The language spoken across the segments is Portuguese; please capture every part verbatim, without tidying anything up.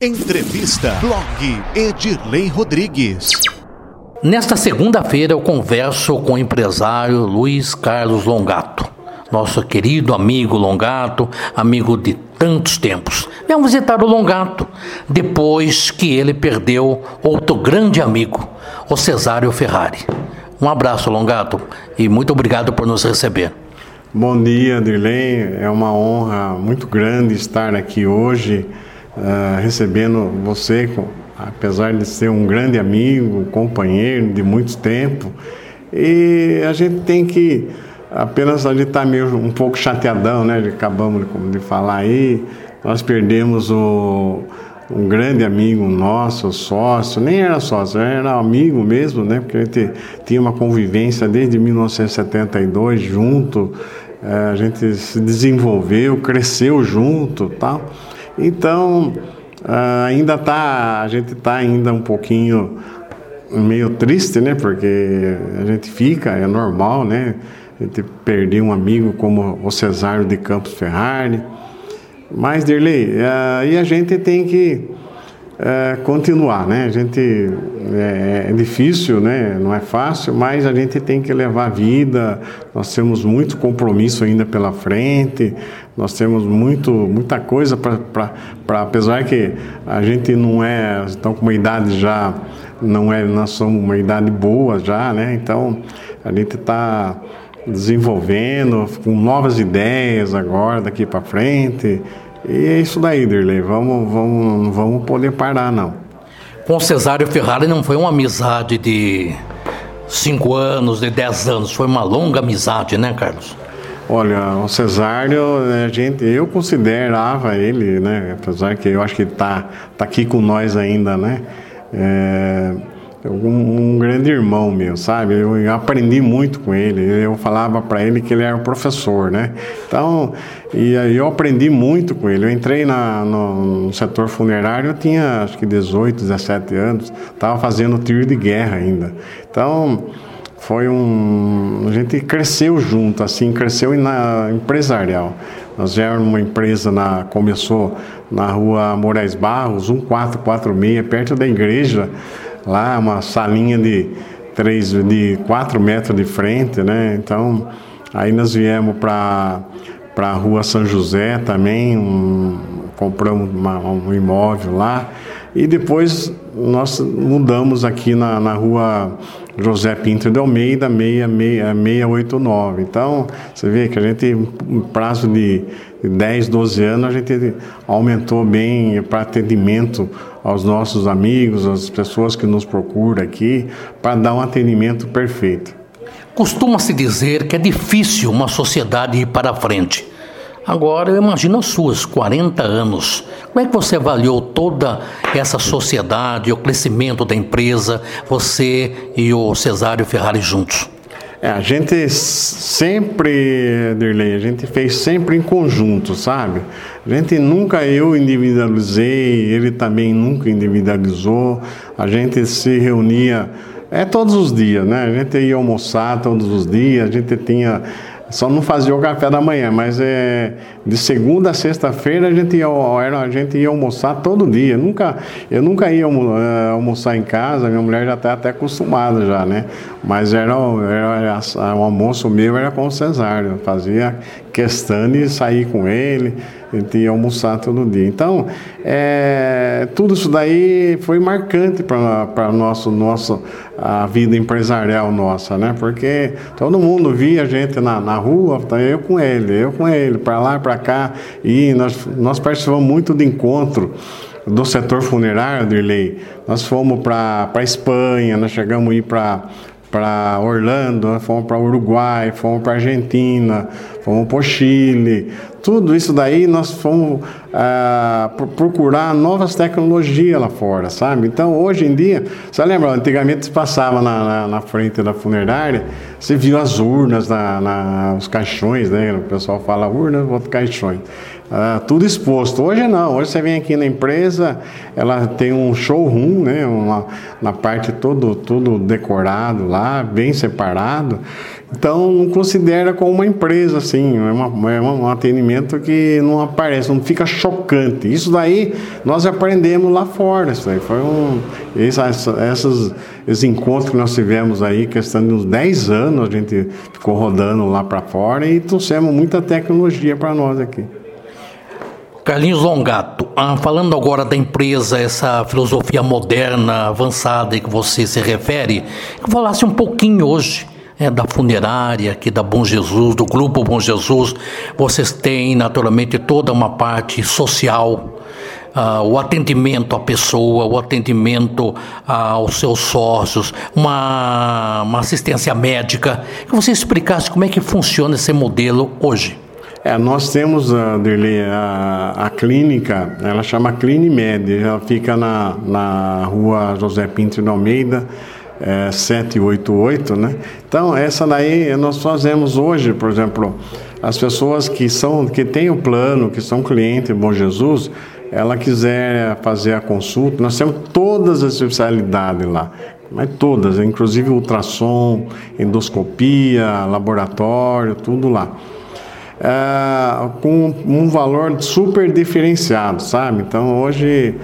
Entrevista Blog Edirlei Rodrigues. Nesta segunda-feira eu converso com o empresário Luiz Carlos Longato, nosso querido amigo Longato, amigo de tantos tempos. Vamos visitar o Longato depois que ele perdeu outro grande amigo, o Cesário Ferrari. Um abraço, Longato, e muito obrigado por nos receber. Bom dia, Edirlei. É uma honra muito grande estar aqui hoje, uh, recebendo você, apesar de ser um grande amigo, companheiro de muito tempo. E a gente tem que, apenas a gente está meio um pouco chateadão, né? Acabamos de, de falar aí, nós perdemos o, um grande amigo nosso, sócio, nem era sócio, era amigo mesmo, né? Porque a gente tinha uma convivência desde mil novecentos e setenta e dois junto, a gente se desenvolveu, cresceu junto, tal. Então, ainda tá, a gente está ainda um pouquinho meio triste, né? Porque a gente fica, é normal, né? A gente perder um amigo como o Cesário de Campos Ferrari. Mas, Edirlei, aí a gente tem que é, continuar, né? A gente, é, é difícil, né? Não é fácil, mas a gente tem que levar a vida. Nós temos muito compromisso ainda pela frente, nós temos muito, muita coisa para, apesar que a gente não é, estão com uma idade já, não é, nós somos uma idade boa já, né? Então, a gente está desenvolvendo com novas ideias agora, daqui para frente. E é isso daí, Edirlei. Vamos, vamos, não vamos poder parar, não. Com o Cesário Ferrari não foi uma amizade de cinco anos, de dez anos. Foi uma longa amizade, né, Carlos? Olha, o Cesário, a gente, eu considerava ele, né? Apesar que eu acho que ele tá, tá aqui com nós ainda, né? É, Um, um grande irmão meu, sabe? Eu, eu aprendi muito com ele. Eu falava para ele que ele era professor, né? Então, e aí eu aprendi muito com ele. Eu entrei na, no, no setor funerário, eu tinha acho que dezoito, dezessete anos, estava fazendo tiro de guerra ainda. Então, foi um... a gente cresceu junto, assim, cresceu na empresarial. Nós éramos uma empresa, na, começou na rua Moraes Barros, um quatro quatro seis, perto da igreja. Lá, uma salinha de, três, de quatro metros de frente, né? Então, aí nós viemos para a rua São José também, um, compramos uma, um imóvel lá. E depois nós mudamos aqui na, na rua José Pinto de Almeida, seiscentos e oitenta e nove. Então, você vê que a gente, em prazo de dez, doze anos, a gente aumentou bem para atendimento aos nossos amigos, às pessoas que nos procuram aqui, para dar um atendimento perfeito. Costuma-se dizer que é difícil uma sociedade ir para frente. Agora, eu imagino os seus quarenta anos. Como é que você avaliou toda essa sociedade, o crescimento da empresa, você e o Cesário Ferrari juntos? É, a gente sempre, Edirlei, a gente fez sempre em conjunto, sabe? A gente nunca, eu individualizei, ele também nunca individualizou. A gente se reunia é, todos os dias, né? A gente ia almoçar todos os dias, a gente tinha... Só não fazia o café da manhã, mas é, de segunda a sexta-feira a gente ia, a gente ia almoçar todo dia. Nunca, eu nunca ia almoçar em casa, minha mulher já está até acostumada já, né? Mas era, era, o almoço meu era com o Cesário, eu fazia questão de sair com ele, a gente ia almoçar todo dia. Então, é, tudo isso daí foi marcante para a nosso, nosso, a vida empresarial nossa, né? Porque todo mundo via a gente na, na rua, eu com ele, eu com ele, para lá, para cá, e nós, nós participamos muito de encontro do setor funerário, Edirlei. Nós fomos para a Espanha, nós chegamos a ir para para Orlando, fomos para Uruguai, fomos para Argentina, fomos para o Chile. Tudo isso daí nós fomos ah, procurar novas tecnologias lá fora, sabe? Então, hoje em dia, você lembra, antigamente você passava na, na, na frente da funerária, você viu as urnas, na, na, os caixões, né? O pessoal fala urnas, outros caixões. uh, tudo exposto. Hoje não, hoje você vem aqui na empresa, ela tem um showroom, né, uma, na parte todo, todo decorado lá, bem separado. Então, não considera como uma empresa, assim, é, uma, é um atendimento que não aparece, não fica chocante. Isso daí nós aprendemos lá fora, isso daí foi um... Essas, essas, esses encontros que nós tivemos aí, questão de uns dez anos, a gente ficou rodando lá para fora e trouxemos muita tecnologia para nós aqui. Carlinhos Longato, ah, falando agora da empresa, essa filosofia moderna, avançada que você se refere, eu falasse um pouquinho hoje é, da funerária aqui da Bom Jesus, do Grupo Bom Jesus. Vocês têm naturalmente toda uma parte social, Uh, o atendimento à pessoa, o atendimento uh, aos seus sócios, uma, uma assistência médica. Que você explicasse como é que funciona esse modelo hoje. É, nós temos, uh, Derlei, a, a clínica, ela chama Clinimed, ela fica na, na rua José Pinto de Almeida, é, setecentos e oitenta e oito, né? Então, essa daí nós fazemos hoje, por exemplo, as pessoas que, são, que têm o plano, que são clientes do Bom Jesus, ela quiser fazer a consulta, nós temos todas as especialidades lá, mas todas, inclusive ultrassom, endoscopia, laboratório, tudo lá. É, com um valor super diferenciado, sabe? Então, hoje,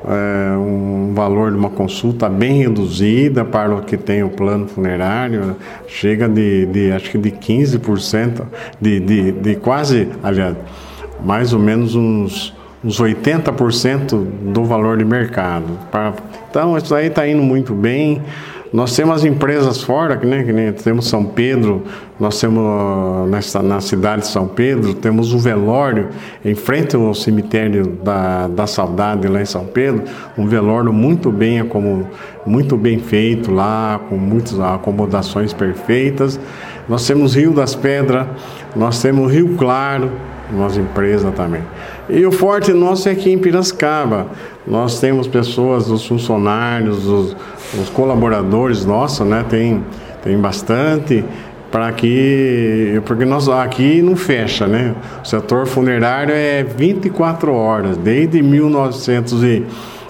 é, um valor de uma consulta bem reduzida para o que tem o plano funerário, chega de, de acho que de quinze por cento, de, de, de quase, aliás, mais ou menos uns... uns oitenta por cento do valor de mercado. Então, isso aí está indo muito bem. Nós temos as empresas fora, né, que nem temos São Pedro, nós temos nessa, na cidade de São Pedro, temos um velório em frente ao cemitério da, da Saudade, lá em São Pedro, um velório muito bem, como, muito bem feito lá, com muitas acomodações perfeitas. Nós temos Rio das Pedras, nós temos Rio Claro, nossa empresa também. E o forte nosso é aqui em Piracicaba. Nós temos pessoas, os funcionários, os, os colaboradores nossos, né? Tem, tem bastante para que... Porque nós aqui não fecha, né? O setor funerário é vinte e quatro horas. Desde mil novecentos e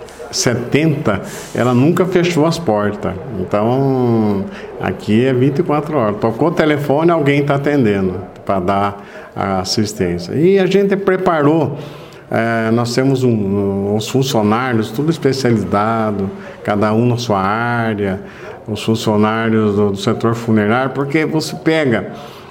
setenta, ela nunca fechou as portas. Então, aqui é vinte e quatro horas. Tocou o telefone, alguém está atendendo para dar a assistência. E a gente preparou, é, nós temos um, os funcionários, tudo especializado, cada um na sua área, os funcionários do, do setor funerário, porque você pega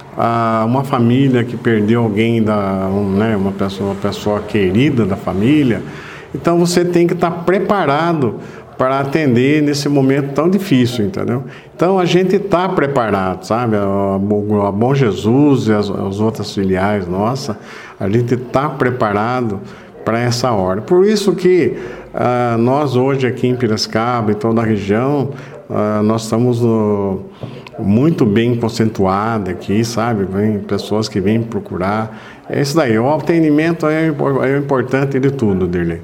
ah, uma família que perdeu alguém, da, um, né, uma, pessoa, uma pessoa querida da família, então você tem que estar preparado para atender nesse momento tão difícil, entendeu? Então a gente está preparado, sabe? A Bom Jesus e as, as outras filiais nossas, a gente está preparado para essa hora. Por isso que uh, nós hoje aqui em Piracicaba e toda a região, uh, nós estamos uh, muito bem conceituados aqui, sabe? Vem pessoas que vêm procurar. É isso daí, o atendimento é, é o importante de tudo, Derlei.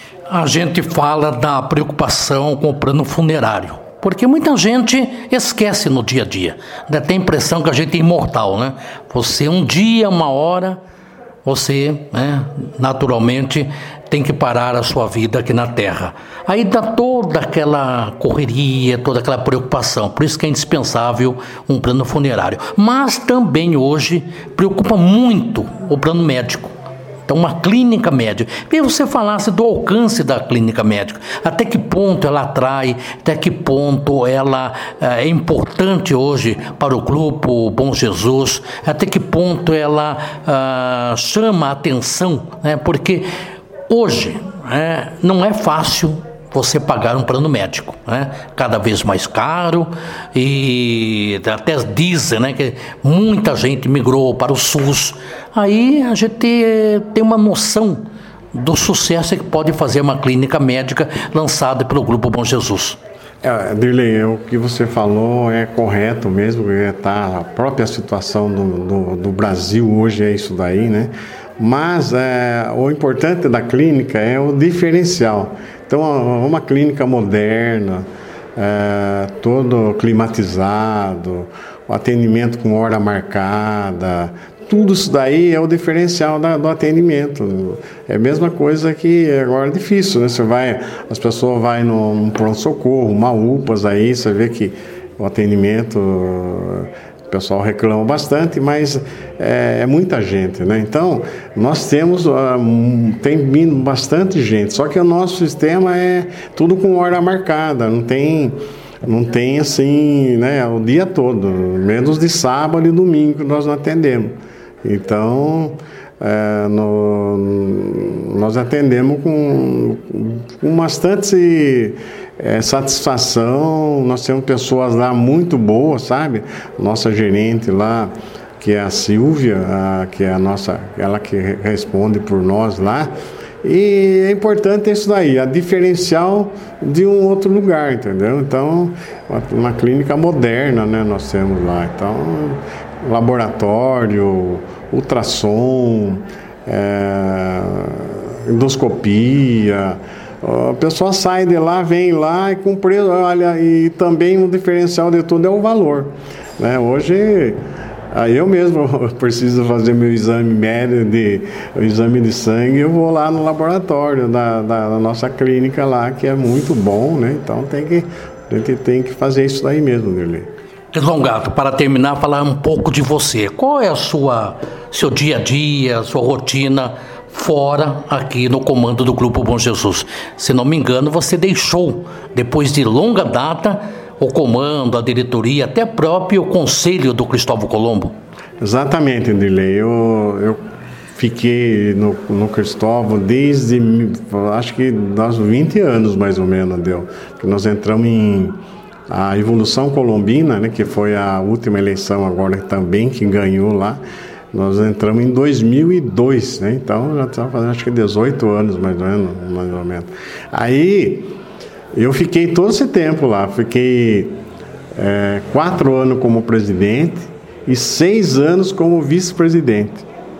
A gente fala da preocupação com o plano funerário, porque muita gente esquece no dia a dia. Tem a impressão que a gente é imortal, né? Você um dia, uma hora, você, né, naturalmente tem que parar a sua vida aqui na Terra. Aí dá toda aquela correria, toda aquela preocupação. Por isso que é indispensável um plano funerário. Mas também hoje preocupa muito o plano médico. Então, uma clínica médica. Queria que você falasse do alcance da clínica médica. Até que ponto ela atrai, até que ponto ela é importante hoje para o Grupo Bom Jesus, até que ponto ela ah, chama a atenção, né? Porque hoje é, não é fácil você pagar um plano médico, né? Cada vez mais caro, e até dizem, né, que muita gente migrou para o SUS. Aí a gente tem uma noção do sucesso que pode fazer uma clínica médica lançada pelo Grupo Bom Jesus. É, Dirley, o que você falou é correto mesmo, é, tá, a própria situação do, do, do Brasil hoje é isso daí, né? Mas é, o importante da clínica é o diferencial. Então, uma clínica moderna, é, todo climatizado, o atendimento com hora marcada, tudo isso daí é o diferencial da, do atendimento. É a mesma coisa que agora é difícil, né? Você vai, as pessoas vão num pronto-socorro, uma U P A S aí, você vê que o atendimento, o pessoal reclama bastante, mas é, é muita gente, né? Então, nós temos, uh, tem vindo bastante gente, só que o nosso sistema é tudo com hora marcada, não tem... Não tem assim, né, o dia todo, menos de sábado e domingo que nós não atendemos. Então, é, no, nós atendemos com, com bastante é, satisfação. Nós temos pessoas lá muito boas, sabe? Nossa gerente lá, que é a Silvia, a, que é a nossa, ela que responde por nós lá. E é importante isso daí, a diferencial de um outro lugar, entendeu? Então, uma, uma clínica moderna, né, nós temos lá. Então, laboratório, ultrassom, é, endoscopia. A pessoa sai de lá, vem lá e com preço, olha, e também o diferencial de tudo é o valor, né? Hoje... Aí eu mesmo preciso fazer meu exame médio, de, o exame de sangue, eu vou lá no laboratório da, da, da nossa clínica lá, que é muito bom, né? Então tem que, a gente tem que fazer isso daí mesmo, Dirley. Longato, para terminar, falar um pouco de você. Qual é a sua, seu dia a dia, sua rotina fora aqui no comando do Grupo Bom Jesus? Se não me engano, você deixou, depois de longa data, o comando, a diretoria, até próprio conselho do Cristóvão Colombo. Exatamente, Dirley. Eu, eu fiquei no, no Cristóvão desde, acho que nós vinte anos mais ou menos, deu. Que nós entramos em a Evolução Colombina, né, que foi a última eleição agora também que ganhou lá. Nós entramos em dois mil e dois, né? Então já estava fazendo acho que dezoito anos mais ou menos, mais ou menos. Aí eu fiquei todo esse tempo lá, fiquei é, quatro anos como presidente e seis anos como vice-presidente.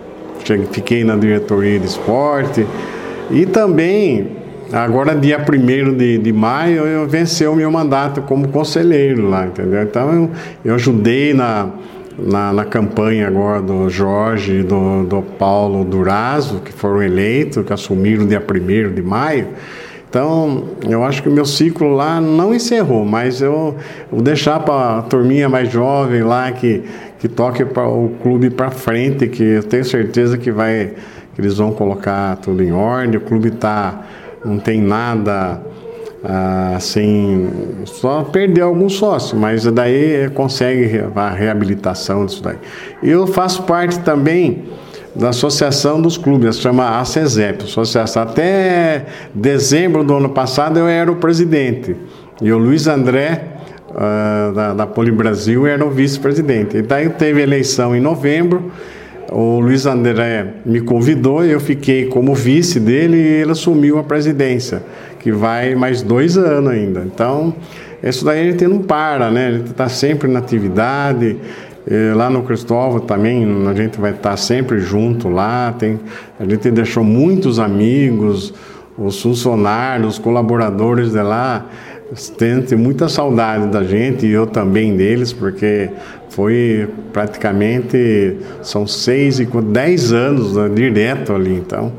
Fiquei na diretoria de esporte e também, agora dia primeiro de, de maio, eu venci o meu mandato como conselheiro lá, entendeu? Então eu, eu ajudei na, na, na campanha agora do Jorge e do, do Paulo Durazo, que foram eleitos, que assumiram dia primeiro de maio. Então, eu acho que o meu ciclo lá não encerrou, mas eu vou deixar para a turminha mais jovem lá que, que toque pra, o clube para frente, que eu tenho certeza que, vai, que eles vão colocar tudo em ordem. O clube tá, não tem nada ah, assim, só perdeu alguns sócios, mas daí consegue a reabilitação disso daí. Eu faço parte também da Associação dos Clubes, chama A CESEP, associação. Até dezembro do ano passado eu era o presidente e o Luiz André uh, da, da Polibrasil era o vice-presidente. E daí teve eleição em novembro, o Luiz André me convidou, eu fiquei como vice dele e ele assumiu a presidência, que vai mais dois anos ainda. Então, isso daí a gente não para, né? A gente está sempre na atividade. E lá no Cristóvão também a gente vai estar sempre junto lá, tem, a gente deixou muitos amigos, os funcionários, os colaboradores de lá, tem muita saudade da gente e eu também deles, porque foi praticamente, são seis e dez anos, né, direto ali, então,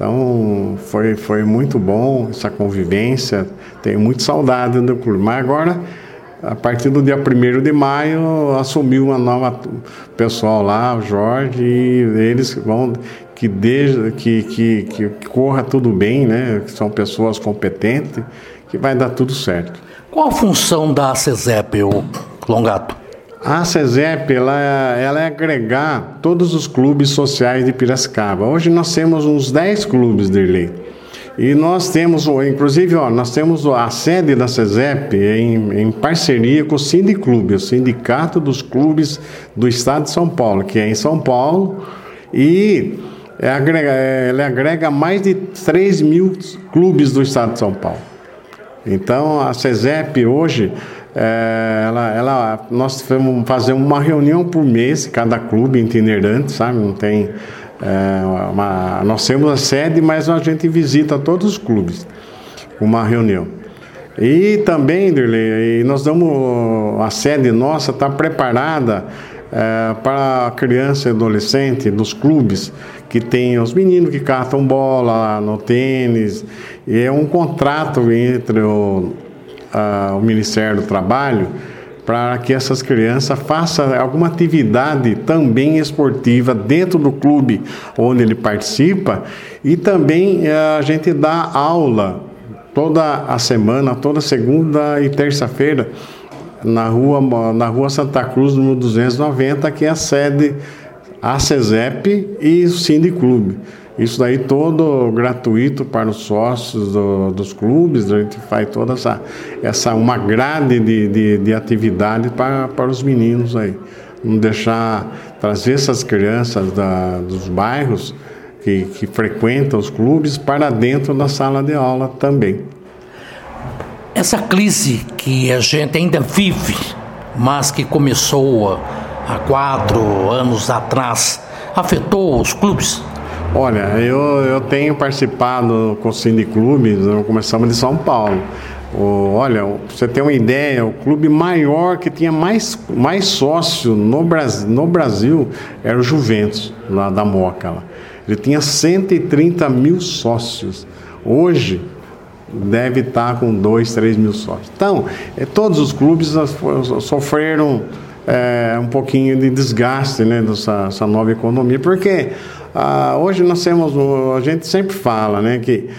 então foi, foi muito bom essa convivência, tenho muita saudade do clube, mas agora... A partir do dia primeiro de maio, assumiu uma nova pessoal lá, o Jorge, e eles vão que, de, que, que, que corra tudo bem, né? Que são pessoas competentes, que vai dar tudo certo. Qual a função da CESEP, Longato? A CESEP, ela, ela é agregar todos os clubes sociais de Piracicaba. Hoje nós temos uns dez clubes, Dirley. E nós temos, inclusive, ó, nós temos a sede da CESEP em, em parceria com o Sindiclube, o Sindicato dos Clubes do Estado de São Paulo, que é em São Paulo, e é, agrega, ela agrega mais de três mil clubes do Estado de São Paulo. Então, a CESEP hoje, é, ela, ela, nós vamos fazer uma reunião por mês, cada clube itinerante, sabe? Não tem... É uma, nós temos a sede, mas a gente visita todos os clubes, uma reunião. E também, Dirley, nós damos, a sede nossa está preparada é, para a criança e adolescente dos clubes, que tem os meninos que catam bola no tênis, e é um contrato entre o, a, o Ministério do Trabalho para que essas crianças façam alguma atividade também esportiva dentro do clube onde ele participa, e também a gente dá aula toda a semana, toda segunda e terça-feira, na rua, na rua Santa Cruz, número duzentos e noventa, que é a sede a CESEP e o Sindiclube. Isso daí todo gratuito para os sócios do, dos clubes. A gente faz toda essa, essa uma grade de, de, de atividade para, para os meninos aí. Não deixar, trazer essas crianças da, dos bairros que, que frequentam os clubes para dentro da sala de aula também. Essa crise que a gente ainda vive, mas que começou há quatro anos atrás, afetou os clubes? Olha, eu, eu tenho participado com o Sindiclube, nós começamos de São Paulo. O, olha, pra você ter uma ideia, o clube maior que tinha mais, mais sócio no Brasil, no Brasil era o Juventus, lá da Moca. Lá. Ele tinha cento e trinta mil sócios. Hoje deve estar com dois, três mil sócios. Então, é, todos os clubes sofreram é, um pouquinho de desgaste, né, dessa, dessa nova economia, porque ah, hoje nós temos, a gente sempre fala, né, que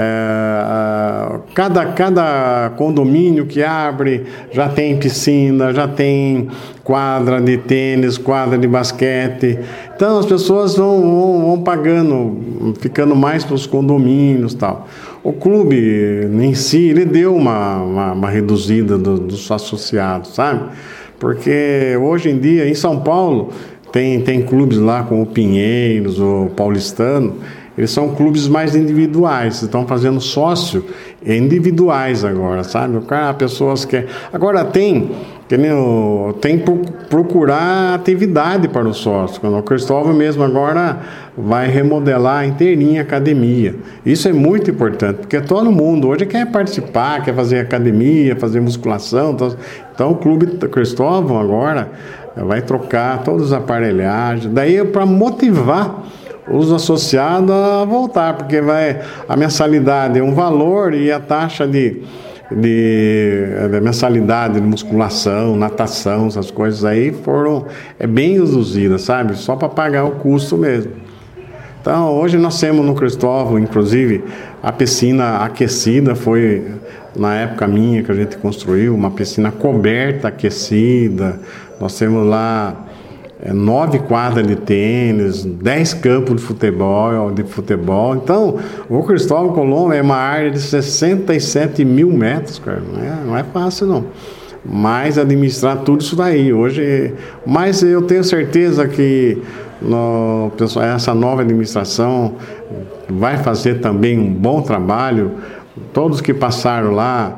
é, cada, cada condomínio que abre já tem piscina, já tem quadra de tênis, quadra de basquete. Então as pessoas vão, vão, vão pagando, ficando mais para os condomínios e tal. O clube em si, ele deu uma, uma, uma reduzida do, dos associados, sabe? Porque hoje em dia, em São Paulo, tem, tem clubes lá como o Pinheiros, o Paulistano. Eles são clubes mais individuais, estão fazendo sócio individuais agora, sabe? O cara, pessoas que... Agora tem, tem, tem procurar atividade para o sócio. O Cristóvão mesmo agora vai remodelar inteirinha a academia. Isso é muito importante, porque todo mundo hoje quer participar, quer fazer academia, fazer musculação. Então, então o Clube do Cristóvão agora vai trocar todas as aparelhagens. Daí é para motivar os associados a voltar, porque vai, a mensalidade é um valor e a taxa de, de, de mensalidade de musculação, natação, essas coisas aí foram é bem reduzidas, sabe? Só para pagar o custo mesmo. Então, hoje nós temos no Cristóvão, inclusive, a piscina aquecida, foi na época minha que a gente construiu, uma piscina coberta, aquecida. Nós temos lá É, nove quadras de tênis, dez campos de futebol, de futebol. Então, o Cristóvão Colombo é uma área de sessenta e sete mil metros, cara. Não é, não é fácil, não. Mas administrar tudo isso daí. Hoje, mas eu tenho certeza que no, essa nova administração vai fazer também um bom trabalho. Todos que passaram lá,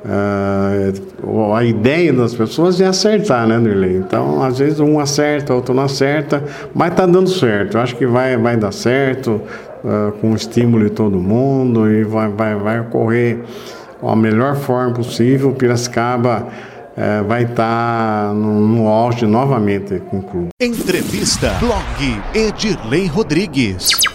Uh, a ideia das pessoas é acertar, né, Dirley? Então, às vezes um acerta, outro não acerta, mas tá dando certo. Eu acho que vai, vai dar certo, uh, com o estímulo de todo mundo, e vai, vai, vai ocorrer a melhor forma possível. Piracicaba uh, vai estar tá no, no auge novamente com o clube. Entrevista Blog Edirlei Rodrigues.